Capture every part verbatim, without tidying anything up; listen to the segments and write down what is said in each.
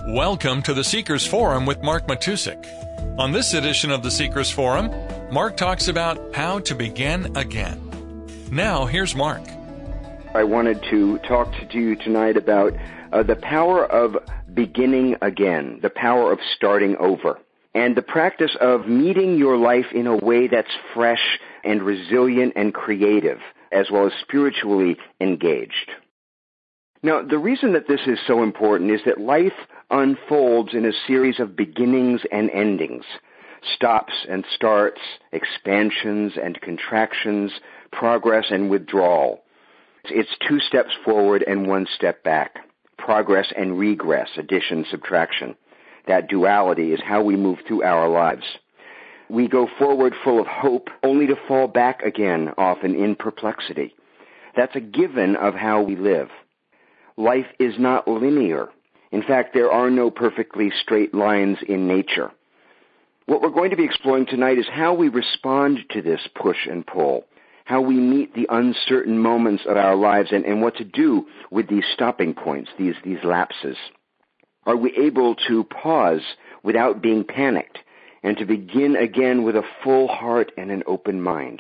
Welcome to the Seekers Forum with Mark Matusik. On this edition of the Seekers Forum, Mark talks about how to begin again. Now, here's Mark. I wanted to talk to you tonight about uh, the power of beginning again, the power of starting over, and the practice of meeting your life in a way that's fresh and resilient and creative, as well as spiritually engaged. Now, the reason that this is so important is that life unfolds in a series of beginnings and endings, stops and starts, expansions and contractions, progress and withdrawal. It's two steps forward and one step back, progress and regress, addition, subtraction. That duality is how we move through our lives. We go forward full of hope, only to fall back again, often in perplexity. That's a given of how we live. Life is not linear. In fact, there are no perfectly straight lines in nature. What we're going to be exploring tonight is how we respond to this push and pull, how we meet the uncertain moments of our lives, and, and what to do with these stopping points, these, these lapses. Are we able to pause without being panicked and to begin again with a full heart and an open mind?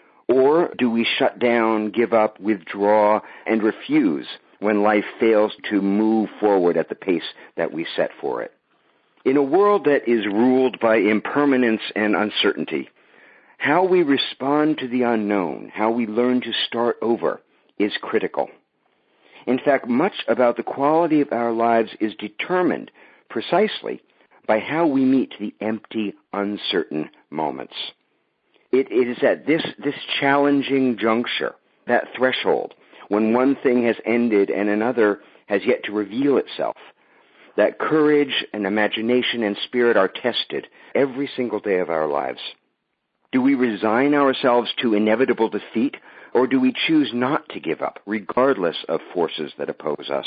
Or do we shut down, give up, withdraw, and refuse when life fails to move forward at the pace that we set for it? In a world that is ruled by impermanence and uncertainty, how we respond to the unknown, how we learn to start over, is critical. In fact, much about the quality of our lives is determined precisely by how we meet the empty, uncertain moments. It, it is at this, this challenging juncture, that threshold, when one thing has ended and another has yet to reveal itself, that courage and imagination and spirit are tested every single day of our lives. Do we resign ourselves to inevitable defeat, or do we choose not to give up, regardless of forces that oppose us?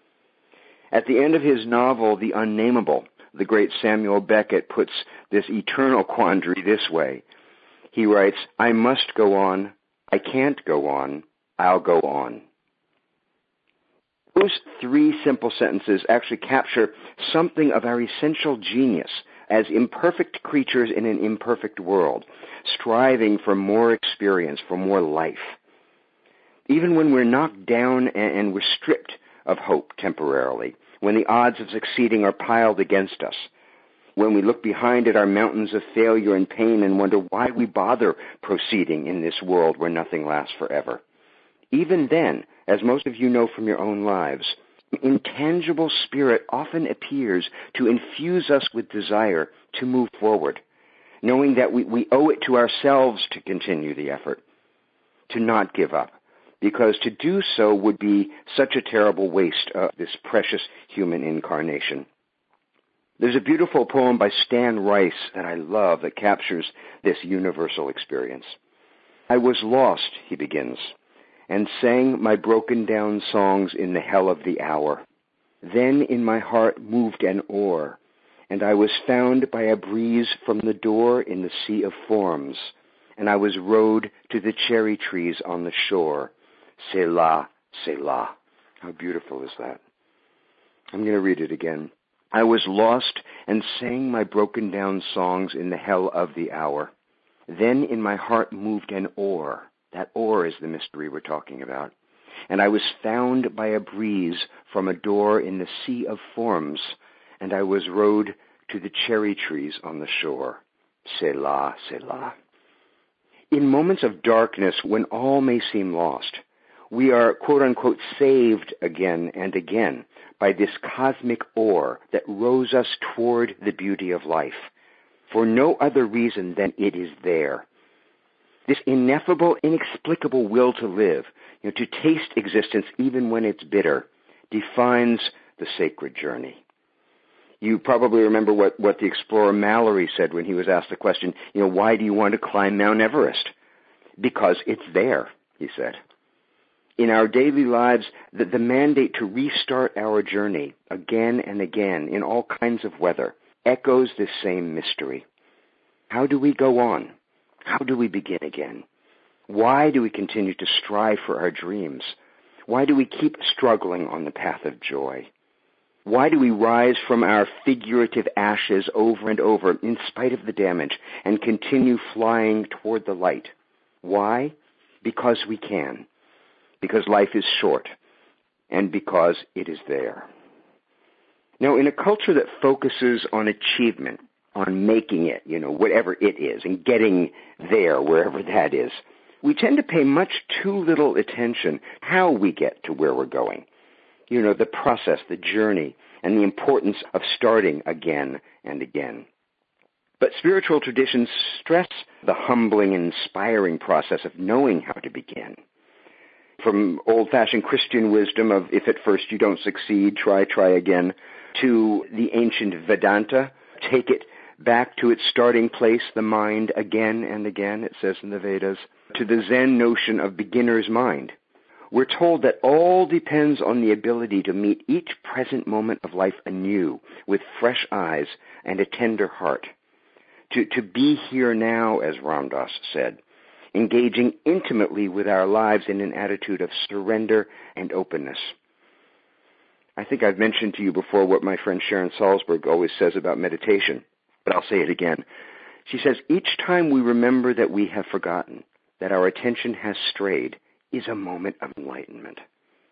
At the end of his novel, The Unnameable, the great Samuel Beckett puts this eternal quandary this way. He writes, "I must go on, I can't go on, I'll go on." Those three simple sentences actually capture something of our essential genius as imperfect creatures in an imperfect world, striving for more experience, for more life. Even when we're knocked down and we're stripped of hope temporarily, when the odds of succeeding are piled against us, when we look behind at our mountains of failure and pain and wonder why we bother proceeding in this world where nothing lasts forever. Even then, as most of you know from your own lives, intangible spirit often appears to infuse us with desire to move forward, knowing that we, we owe it to ourselves to continue the effort, to not give up, because to do so would be such a terrible waste of this precious human incarnation. There's a beautiful poem by Stan Rice that I love that captures this universal experience. "I was lost," he begins, "and sang my broken down songs in the hell of the hour. Then in my heart moved an oar, and I was found by a breeze from the door in the sea of forms, and I was rowed to the cherry trees on the shore. Selah, Selah." How beautiful is that? I'm going to read it again. "I was lost and sang my broken down songs in the hell of the hour. Then in my heart moved an oar." That oar is the mystery we're talking about. "And I was found by a breeze from a door in the sea of forms, and I was rowed to the cherry trees on the shore. Selah, Selah." In moments of darkness, when all may seem lost, we are, quote-unquote, saved again and again by this cosmic oar that rows us toward the beauty of life, for no other reason than it is there. This ineffable, inexplicable will to live, you know, to taste existence even when it's bitter, defines the sacred journey. You probably remember what, what the explorer Mallory said when he was asked the question, you know, why do you want to climb Mount Everest? Because it's there, he said. In our daily lives, the, the mandate to restart our journey again and again in all kinds of weather echoes this same mystery. How do we go on? How do we begin again? Why do we continue to strive for our dreams? Why do we keep struggling on the path of joy? Why do we rise from our figurative ashes over and over in spite of the damage and continue flying toward the light? Why? Because we can. Because life is short. And because it is there. Now, in a culture that focuses on achievement, on making it, you know, whatever it is, and getting there, wherever that is, we tend to pay much too little attention how we get to where we're going. You know, the process, the journey, and the importance of starting again and again. But spiritual traditions stress the humbling and inspiring process of knowing how to begin. From old-fashioned Christian wisdom of if at first you don't succeed, try, try again, to the ancient Vedanta, take it back to its starting place, the mind, again and again, it says in the Vedas, to the Zen notion of beginner's mind. We're told that all depends on the ability to meet each present moment of life anew, with fresh eyes and a tender heart. To, to be here now, as Ram Dass said, engaging intimately with our lives in an attitude of surrender and openness. I think I've mentioned to you before what my friend Sharon Salzberg always says about meditation, but I'll say it again. She says, each time we remember that we have forgotten, that our attention has strayed, is a moment of enlightenment.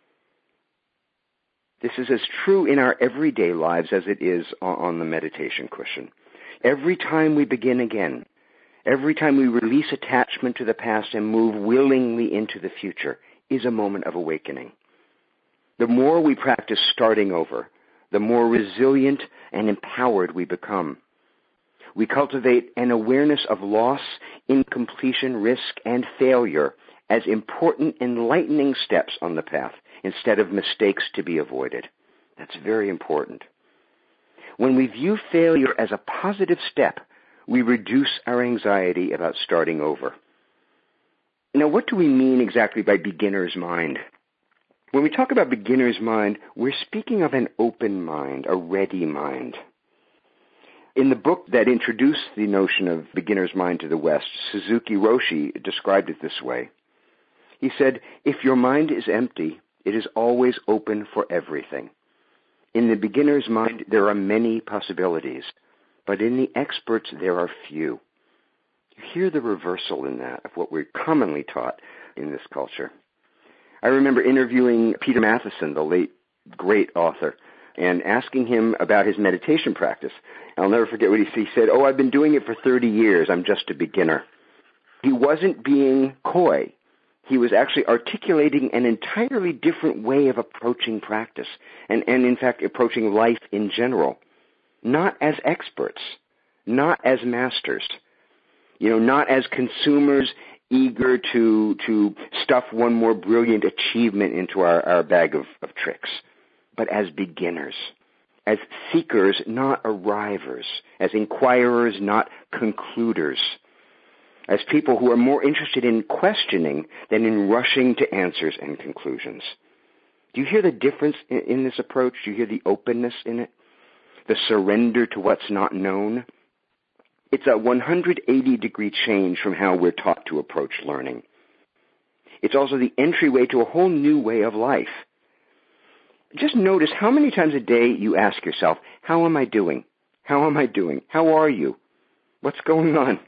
This is as true in our everyday lives as it is on the meditation cushion. Every time we begin again, every time we release attachment to the past and move willingly into the future, is a moment of awakening. The more we practice starting over, the more resilient and empowered we become. We cultivate an awareness of loss, incompletion, risk, and failure as important enlightening steps on the path instead of mistakes to be avoided. That's very important. When we view failure as a positive step, we reduce our anxiety about starting over. Now, what do we mean exactly by beginner's mind? When we talk about beginner's mind, we're speaking of an open mind, a ready mind. In the book that introduced the notion of beginner's mind to the West, Suzuki Roshi described it this way. He said, if your mind is empty, it is always open for everything. In the beginner's mind, there are many possibilities, but in the expert's, there are few. You hear the reversal in that of what we're commonly taught in this culture. I remember interviewing Peter Matheson, the late great author, and asking him about his meditation practice. I'll never forget what he, he said, oh, I've been doing it for thirty years. I'm just a beginner. He wasn't being coy. He was actually articulating an entirely different way of approaching practice and, and in fact, approaching life in general. Not as experts, not as masters, you know, not as consumers eager to to stuff one more brilliant achievement into our, our bag of, of tricks, but as beginners, as seekers, not arrivers, as inquirers, not concluders, as people who are more interested in questioning than in rushing to answers and conclusions. Do you hear the difference in, in this approach? Do you hear the openness in it? The surrender to what's not known? It's a one hundred eighty degree change from how we're taught to approach learning. It's also the entryway to a whole new way of life. Just notice how many times a day you ask yourself, how am I doing? How am I doing? How are you? What's going on?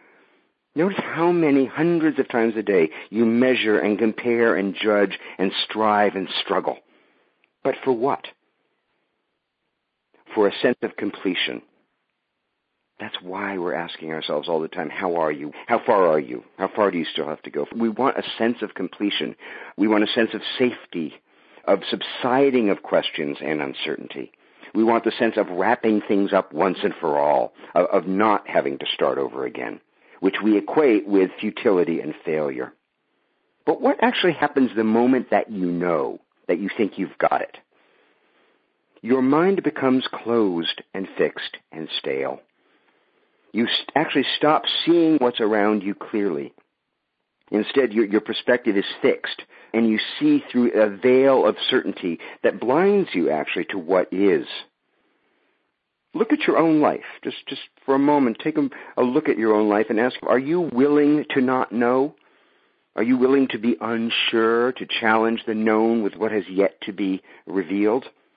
Notice how many hundreds of times a day you measure and compare and judge and strive and struggle. But for what? For a sense of completion. That's why we're asking ourselves all the time, how are you? How far are you? How far do you still have to go? We want a sense of completion. We want a sense of safety, of subsiding of questions and uncertainty. We want the sense of wrapping things up once and for all, of, of not having to start over again, which we equate with futility and failure. But what actually happens the moment that you know, that you think you've got it? Your mind becomes closed and fixed and stale. You st- actually stop seeing what's around you clearly. Instead, your, your perspective is fixed, and you see through a veil of certainty that blinds you actually to what is. Look at your own life. Just, just for a moment, take a, a look at your own life and ask, are you willing to not know? Are you willing to be unsure, to challenge the known with what has yet to be revealed?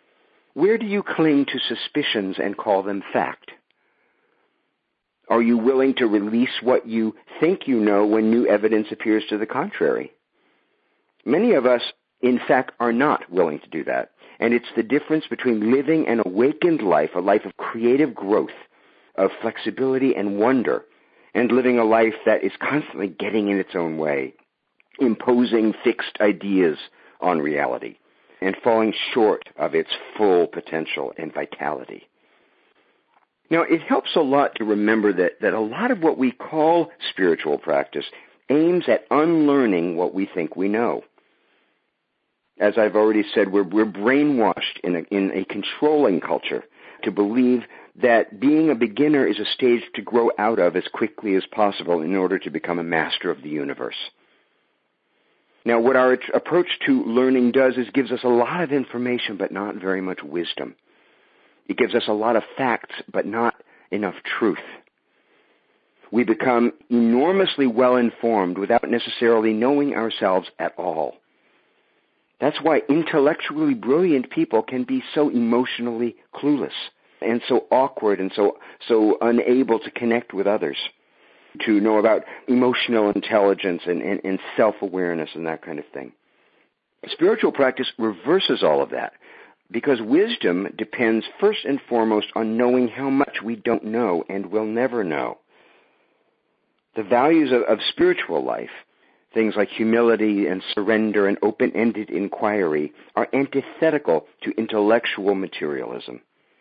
Where do you cling to suspicions and call them fact? Are you willing to release what you think you know when new evidence appears to the contrary? Many of us, in fact, are not willing to do that. And it's the difference between living an awakened life, a life of creative growth, of flexibility and wonder, and living a life that is constantly getting in its own way, imposing fixed ideas on reality, and falling short of its full potential and vitality. Now, it helps a lot to remember that, that a lot of what we call spiritual practice aims at unlearning what we think we know. As I've already said, we're, we're brainwashed in a, in a controlling culture to believe that being a beginner is a stage to grow out of as quickly as possible in order to become a master of the universe. Now, what our approach to learning does is gives us a lot of information, but not very much wisdom. It gives us a lot of facts, but not enough truth. We become enormously well-informed without necessarily knowing ourselves at all. That's why intellectually brilliant people can be so emotionally clueless and so awkward and so, so unable to connect with others, to know about emotional intelligence and, and, and self-awareness and that kind of thing. Spiritual practice reverses all of that, because wisdom depends first and foremost on knowing how much we don't know and will never know. The values of, of spiritual life, things like humility and surrender and open-ended inquiry, are antithetical to intellectual materialism.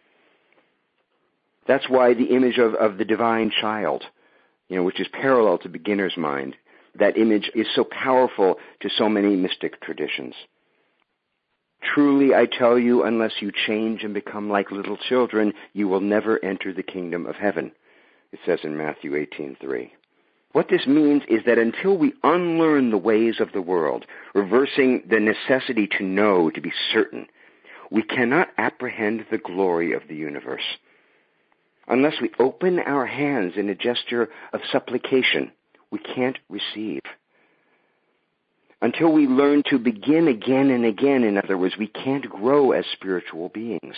That's why the image of, of the divine child, you know, which is parallel to beginner's mind, that image is so powerful to so many mystic traditions. Truly, I tell you, unless you change and become like little children, you will never enter the kingdom of heaven, it says in Matthew eighteen three. What this means is that until we unlearn the ways of the world, reversing the necessity to know, to be certain, we cannot apprehend the glory of the universe. Unless we open our hands in a gesture of supplication, we can't receive. Until we learn to begin again and again, in other words, we can't grow as spiritual beings.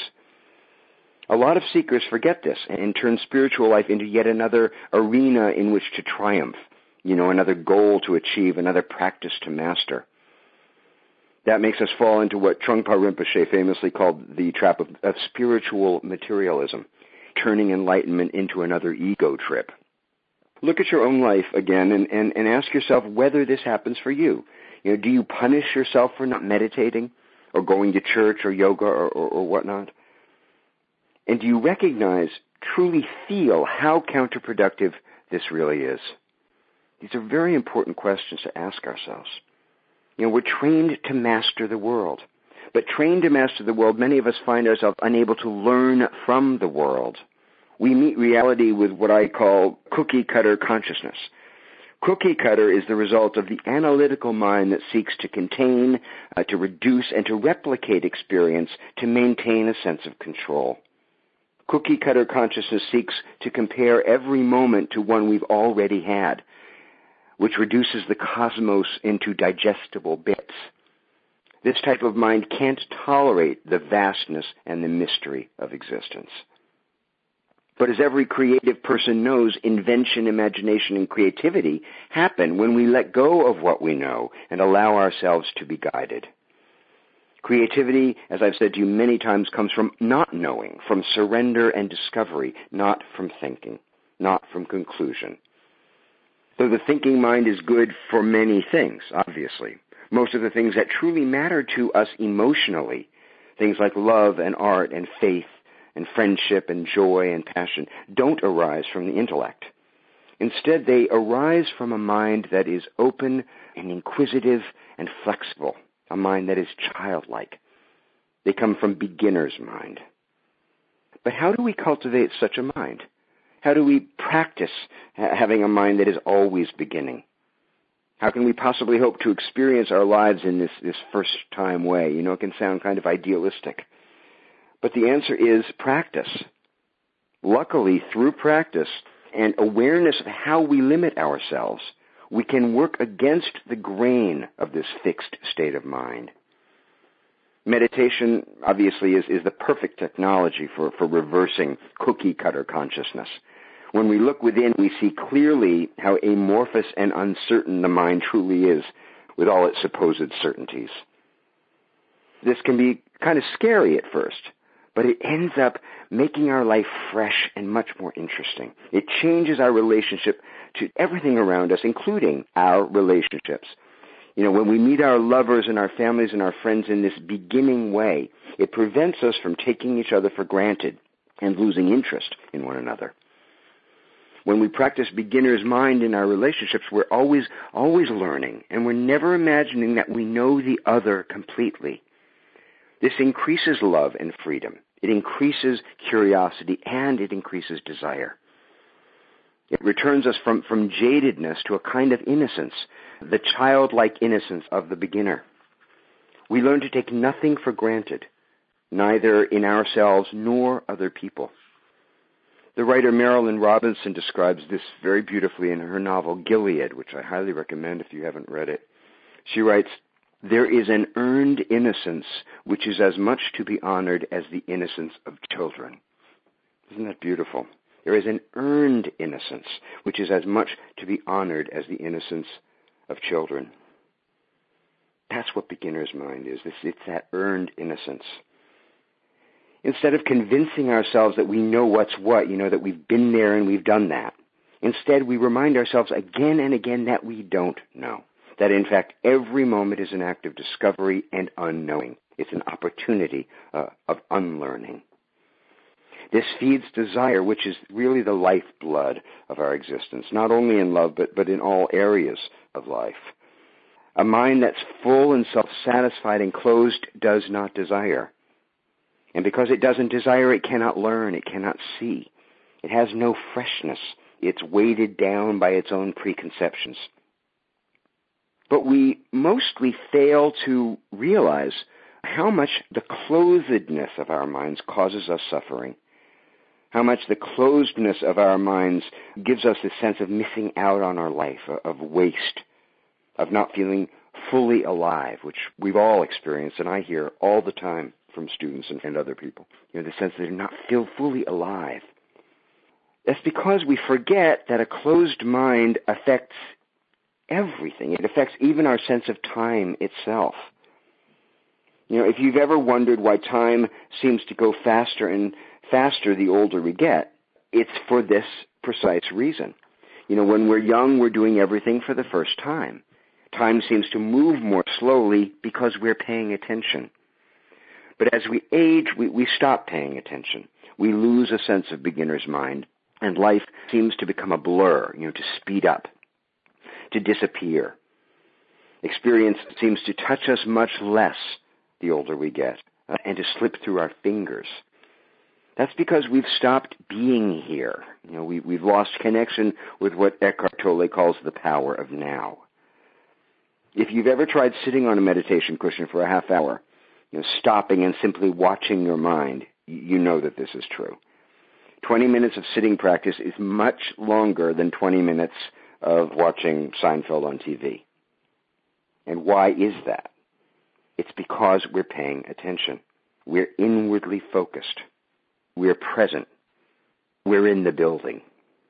A lot of seekers forget this and turn spiritual life into yet another arena in which to triumph, you know, another goal to achieve, another practice to master. That makes us fall into what Trungpa Rinpoche famously called the trap of, of spiritual materialism, turning enlightenment into another ego trip. Look at your own life again and, and, and ask yourself whether this happens for you. You know, do you punish yourself for not meditating or going to church or yoga or, or, or whatnot? And do you recognize, truly feel how counterproductive this really is? These are very important questions to ask ourselves. You know, we're trained to master the world. But trained to master the world, many of us find ourselves unable to learn from the world. We meet reality with what I call cookie-cutter consciousness. Cookie-cutter is the result of the analytical mind that seeks to contain, uh, to reduce, and to replicate experience to maintain a sense of control. Cookie-cutter consciousness seeks to compare every moment to one we've already had, which reduces the cosmos into digestible bits. This type of mind can't tolerate the vastness and the mystery of existence. But as every creative person knows, invention, imagination, and creativity happen when we let go of what we know and allow ourselves to be guided. Creativity, as I've said to you many times, comes from not knowing, from surrender and discovery, not from thinking, not from conclusion. Though the thinking mind is good for many things, obviously. Most of the things that truly matter to us emotionally, things like love and art and faith and friendship and joy and passion, don't arise from the intellect. Instead, they arise from a mind that is open and inquisitive and flexible, a mind that is childlike. They come from beginner's mind. But how do we cultivate such a mind? How do we practice having a mind that is always beginning? How can we possibly hope to experience our lives in this, this first-time way? You know, it can sound kind of idealistic. But the answer is practice. Luckily, through practice and awareness of how we limit ourselves, we can work against the grain of this fixed state of mind. Meditation, obviously, is, is the perfect technology for, for reversing cookie-cutter consciousness. When we look within, we see clearly how amorphous and uncertain the mind truly is, with all its supposed certainties. This can be kind of scary at first, but it ends up making our life fresh and much more interesting. It changes our relationship to everything around us, including our relationships. You know, when we meet our lovers and our families and our friends in this beginning way, it prevents us from taking each other for granted and losing interest in one another. When we practice beginner's mind in our relationships, we're always, always learning, and we're never imagining that we know the other completely. This increases love and freedom. It increases curiosity, and it increases desire. It returns us from, from jadedness to a kind of innocence, the childlike innocence of the beginner. We learn to take nothing for granted, neither in ourselves nor other people. The writer Marilynne Robinson describes this very beautifully in her novel Gilead, which I highly recommend if you haven't read it. She writes, "There is an earned innocence which is as much to be honored as the innocence of children." Isn't that beautiful? There is an earned innocence which is as much to be honored as the innocence of children. That's what beginner's mind is. It's, it's that earned innocence. Instead of convincing ourselves that we know what's what, you know, that we've been there and we've done that, instead we remind ourselves again and again that we don't know. That in fact every moment is an act of discovery and unknowing. It's an opportunity uh, of unlearning. This feeds desire, which is really the lifeblood of our existence, not only in love, but, but in all areas of life. A mind that's full and self-satisfied and closed does not desire. And because it doesn't desire, it cannot learn, it cannot see. It has no freshness. It's weighted down by its own preconceptions. But we mostly fail to realize how much the closedness of our minds causes us suffering, how much the closedness of our minds gives us a sense of missing out on our life, of waste, of not feeling fully alive, which we've all experienced, and I hear all the time from students and, and other people. You know, the sense that they're not feel fully alive. That's because we forget that a closed mind affects everything. It affects even our sense of time itself. You know, if you've ever wondered why time seems to go faster and faster the older we get, it's for this precise reason. You know, when we're young, we're doing everything for the first time. Time seems to move more slowly because we're paying attention. But as we age, we, we stop paying attention. We lose a sense of beginner's mind, and life seems to become a blur, you know, to speed up, to disappear. Experience seems to touch us much less the older we get, uh, and to slip through our fingers. That's because we've stopped being here. You know, we, we've lost connection with what Eckhart Tolle calls the power of now. If you've ever tried sitting on a meditation cushion for a half hour, you know, stopping and simply watching your mind, you know that this is true. twenty minutes of sitting practice is much longer than twenty minutes of watching Seinfeld on T V. And why is that? It's because we're paying attention. We're inwardly focused. We're present. We're in the building.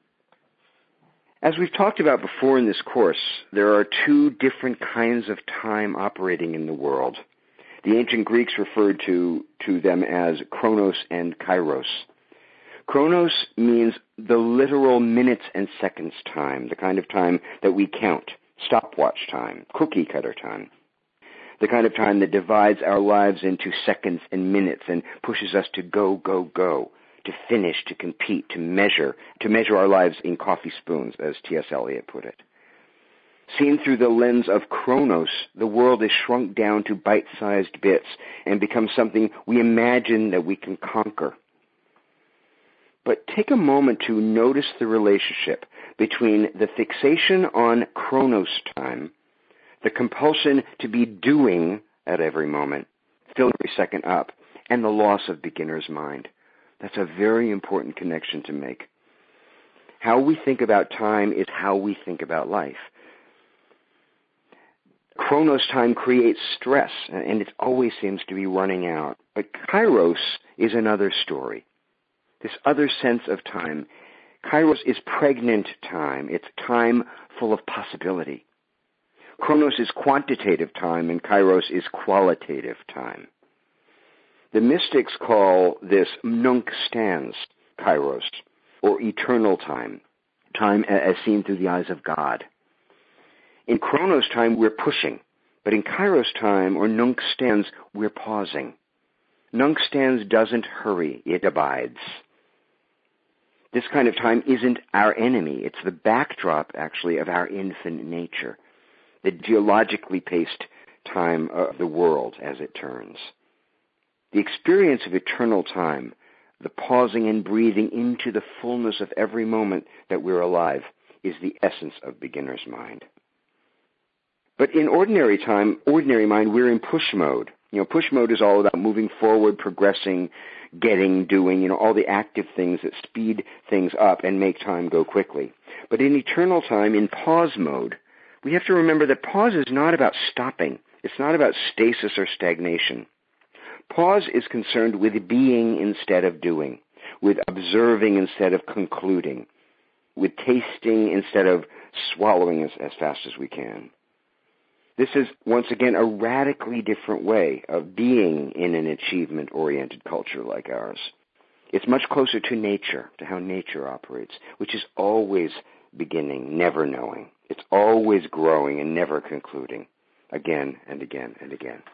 As we've talked about before in this course, there are two different kinds of time operating in the world. The ancient Greeks referred to, to them as chronos and kairos. Chronos means the literal minutes and seconds time, the kind of time that we count, stopwatch time, cookie cutter time, the kind of time that divides our lives into seconds and minutes and pushes us to go, go, go, to finish, to compete, to measure, to measure our lives in coffee spoons, as T S Eliot put it. Seen through the lens of chronos, the world is shrunk down to bite-sized bits and becomes something we imagine that we can conquer. But take a moment to notice the relationship between the fixation on chronos time, the compulsion to be doing at every moment, filling every second up, and the loss of beginner's mind. That's a very important connection to make. How we think about time is how we think about life. Chronos time creates stress, and it always seems to be running out. But Kairos is another story. This other sense of time. Kairos is pregnant time. It's time full of possibility. Chronos is quantitative time, and Kairos is qualitative time. The mystics call this nunc stans Kairos, or eternal time, time as seen through the eyes of God. In Chronos time, we're pushing, but in Kairos time, or nunc stans, we're pausing. Nunc stans doesn't hurry, it abides. This kind of time isn't our enemy. It's the backdrop, actually, of our infinite nature, the geologically paced time of the world as it turns. The experience of eternal time, the pausing and breathing into the fullness of every moment that we're alive, is the essence of beginner's mind. But in ordinary time, ordinary mind, we're in push mode. You know, push mode is all about moving forward, progressing, getting, doing, you know, all the active things that speed things up and make time go quickly. But in eternal time, in pause mode, we have to remember that pause is not about stopping. It's not about stasis or stagnation. Pause is concerned with being instead of doing, with observing instead of concluding, with tasting instead of swallowing as, as fast as we can. This is, once again, a radically different way of being in an achievement-oriented culture like ours. It's much closer to nature, to how nature operates, which is always beginning, never knowing. It's always growing and never concluding, again and again and again.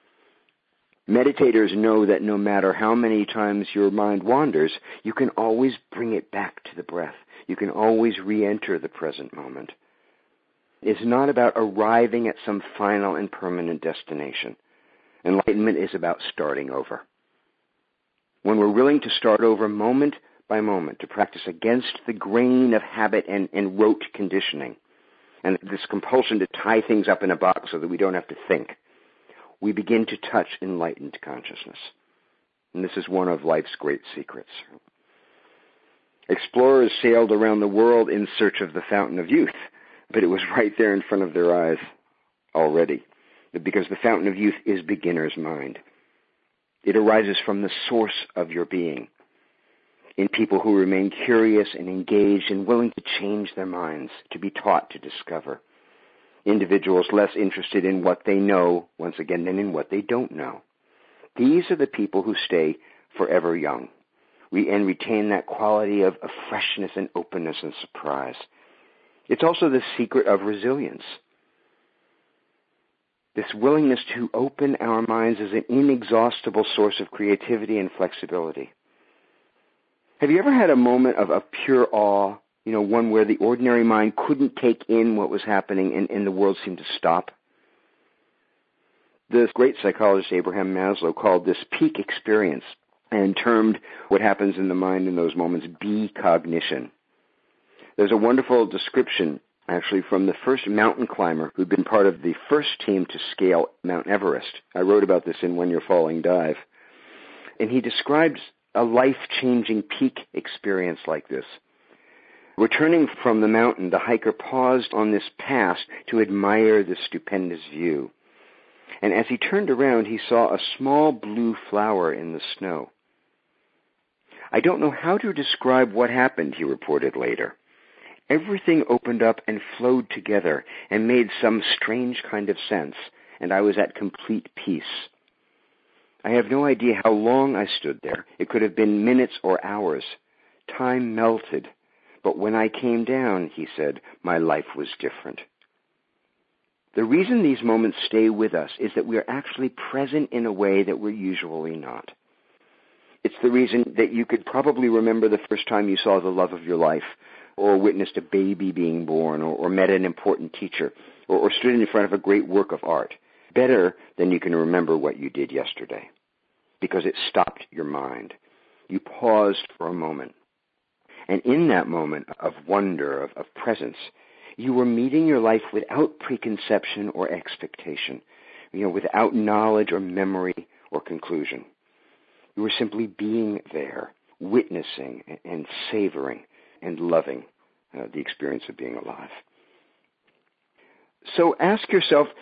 Meditators know that no matter how many times your mind wanders, you can always bring it back to the breath. You can always re-enter the present moment. It's not about arriving at some final and permanent destination. Enlightenment is about starting over. When we're willing to start over moment by moment, to practice against the grain of habit and, and rote conditioning, and this compulsion to tie things up in a box so that we don't have to think, we begin to touch enlightened consciousness. And this is one of life's great secrets. Explorers sailed around the world in search of the fountain of youth, but it was right there in front of their eyes already, because the fountain of youth is beginner's mind. It arises from the source of your being, in people who remain curious and engaged and willing to change their minds, to be taught to discover. Individuals less interested in what they know, once again, than in what they don't know. These are the people who stay forever young and retain that quality of, of freshness and openness and surprise. It's also the secret of resilience. This willingness to open our minds is an inexhaustible source of creativity and flexibility. Have you ever had a moment of, of pure awe, you know, one where the ordinary mind couldn't take in what was happening and, and the world seemed to stop? The great psychologist Abraham Maslow called this peak experience and termed what happens in the mind in those moments be-cognition. There's a wonderful description, actually, from the first mountain climber who'd been part of the first team to scale Mount Everest. I wrote about this in When You're Falling Dive. And he describes a life-changing peak experience like this. Returning from the mountain, the hiker paused on this pass to admire the stupendous view. And as he turned around, he saw a small blue flower in the snow. I don't know how to describe what happened, he reported later. Everything opened up and flowed together and made some strange kind of sense, and I was at complete peace. I have no idea how long I stood there. It could have been minutes or hours. Time melted. But when I came down, he said, my life was different. The reason these moments stay with us is that we are actually present in a way that we're usually not. It's the reason that you could probably remember the first time you saw the love of your life, or witnessed a baby being born, or, or met an important teacher, or, or stood in front of a great work of art, better than you can remember what you did yesterday, because it stopped your mind. You paused for a moment. And in that moment of wonder, of, of presence, you were meeting your life without preconception or expectation, you know, without knowledge or memory or conclusion. You were simply being there, witnessing and savoring and loving uh, the experience of being alive. So ask yourself,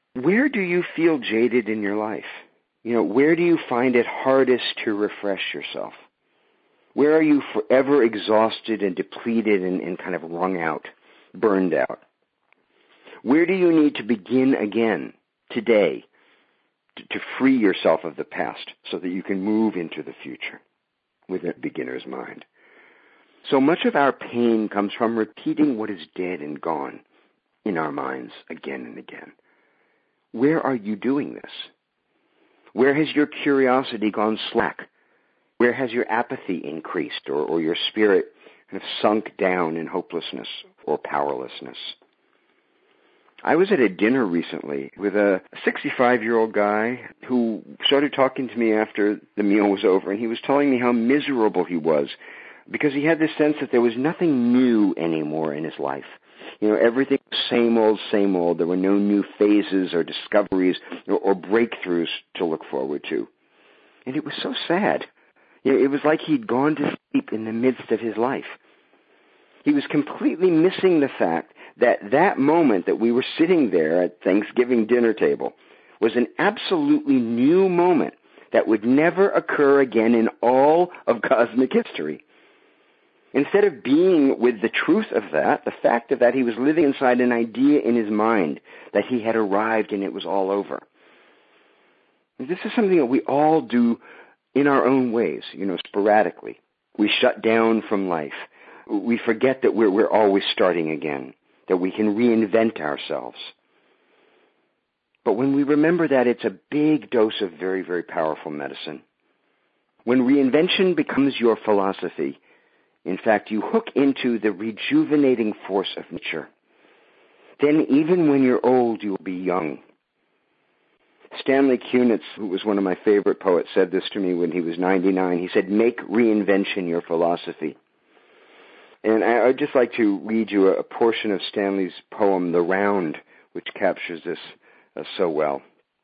Where do you feel jaded in your life? You know, where do you find it hardest to refresh yourself? Where are you forever exhausted and depleted and, and kind of wrung out, burned out? Where do you need to begin again today to, to free yourself of the past so that you can move into the future with a beginner's mind? So much of our pain comes from repeating what is dead and gone in our minds again and again. Where are you doing this? Where has your curiosity gone slack? Where has your apathy increased or, or your spirit kind of sunk down in hopelessness or powerlessness? I was at a dinner recently with a sixty-five-year-old guy who started talking to me after the meal was over, and he was telling me how miserable he was because he had this sense that there was nothing new anymore in his life. You know, everything was same old, same old. There were no new phases or discoveries or, or breakthroughs to look forward to. And it was so sad. You know, it was like he'd gone to sleep in the midst of his life. He was completely missing the fact that that moment that we were sitting there at Thanksgiving dinner table was an absolutely new moment that would never occur again in all of cosmic history. Instead of being with the truth of that, the fact of that, he was living inside an idea in his mind that he had arrived and it was all over. And this is something that we all do in our own ways, you know, sporadically. We shut down from life. We forget that we're, we're always starting again, that we can reinvent ourselves. But when we remember that, it's a big dose of very, very powerful medicine. When reinvention becomes your philosophy, in fact, you hook into the rejuvenating force of nature. Then even when you're old, you'll be young. Stanley Kunitz, who was one of my favorite poets, said this to me when he was ninety-nine. He said, "Make reinvention your philosophy." And I'd just like to read you a portion of Stanley's poem, The Round, which captures this uh, so well.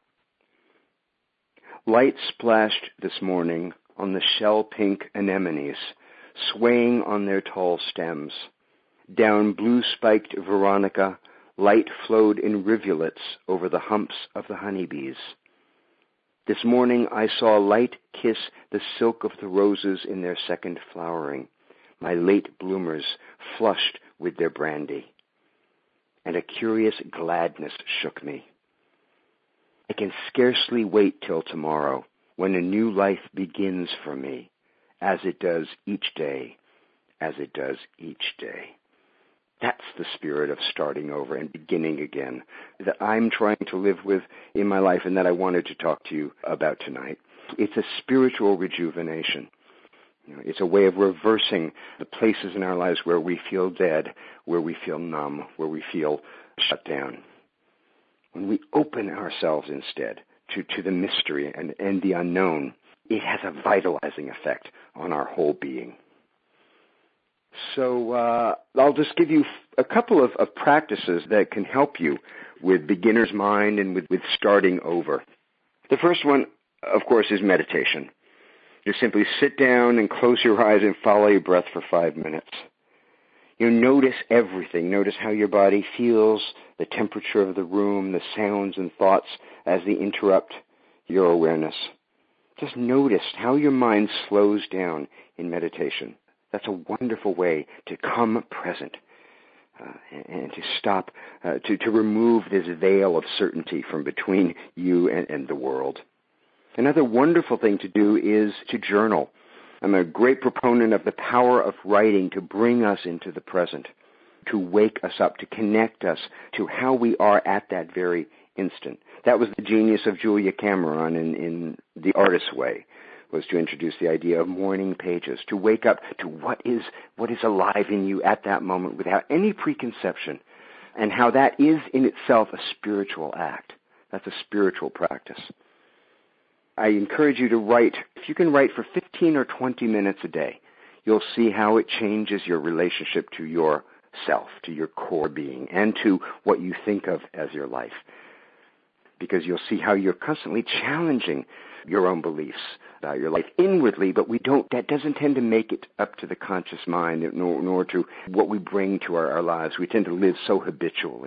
Light splashed this morning on the shell-pink anemones, swaying on their tall stems. Down blue-spiked Veronica, light flowed in rivulets over the humps of the honeybees. This morning I saw light kiss the silk of the roses in their second flowering, my late bloomers flushed with their brandy. And a curious gladness shook me. I can scarcely wait till tomorrow, when a new life begins for me, as it does each day, as it does each day. That's the spirit of starting over and beginning again that I'm trying to live with in my life and that I wanted to talk to you about tonight. It's a spiritual rejuvenation. You know, it's a way of reversing the places in our lives where we feel dead, where we feel numb, where we feel shut down. When we open ourselves instead to, to the mystery and, and the unknown, it has a vitalizing effect on our whole being. So uh, I'll just give you a couple of, of practices that can help you with beginner's mind and with, with starting over. The first one, of course, is meditation. Just simply sit down and close your eyes and follow your breath for five minutes. You notice everything. Notice how your body feels, the temperature of the room, the sounds and thoughts as they interrupt your awareness. Just notice how your mind slows down in meditation. That's a wonderful way to come present uh, and, and to stop, uh, to, to remove this veil of certainty from between you and, and the world. Another wonderful thing to do is to journal. I'm a great proponent of the power of writing to bring us into the present, to wake us up, to connect us to how we are at that very instant. That was the genius of Julia Cameron in, in The Artist's Way, was to introduce the idea of morning pages, to wake up to what is what is alive in you at that moment without any preconception, and how that is in itself a spiritual act. That's a spiritual practice. I encourage you to write. If you can write for fifteen or twenty minutes a day, you'll see how it changes your relationship to yourself, to your core being, and to what you think of as your life. Because you'll see how you're constantly challenging your own beliefs about your life inwardly, but we don't, that doesn't tend to make it up to the conscious mind, nor, nor to what we bring to our, our lives. We tend to live so habitually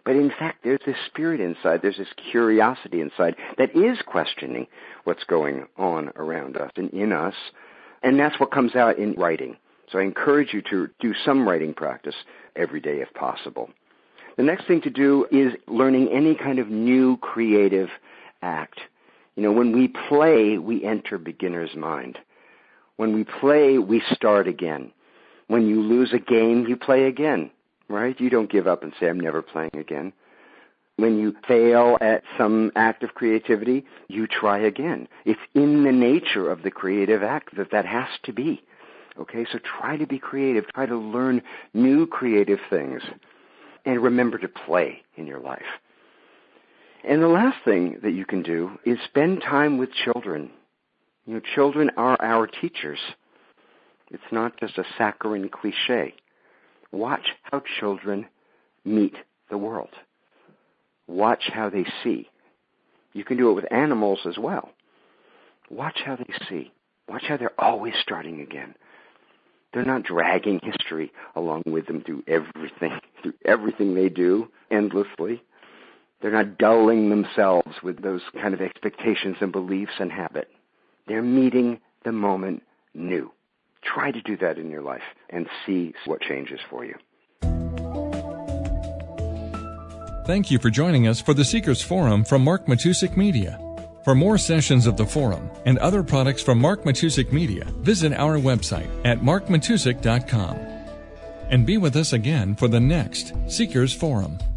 But in fact, there's this spirit inside, there's this curiosity inside that is questioning what's going on around us and in us, and that's what comes out in writing. So I encourage you to do some writing practice every day if possible. The next thing to do is learning any kind of new creative act. You know, when we play, we enter beginner's mind. When we play, we start again. When you lose a game, you play again, right? You don't give up and say, I'm never playing again. When you fail at some act of creativity, you try again. It's in the nature of the creative act that that has to be. Okay, so try to be creative. Try to learn new creative things. And remember to play in your life. And the last thing that you can do is spend time with children. You know, children are our teachers. It's not just a saccharine cliche. Watch how children meet the world. Watch how they see. You can do it with animals as well. Watch how they see. Watch how they're always starting again. They're not dragging history along with them through everything, through everything they do endlessly. They're not dulling themselves with those kind of expectations and beliefs and habit. They're meeting the moment new. Try to do that in your life and see what changes for you. Thank you for joining us for the Seekers Forum from Mark Matusik Media. For more sessions of the forum and other products from Mark Matusik Media, visit our website at mark matusik dot com. And be with us again for the next Seekers Forum.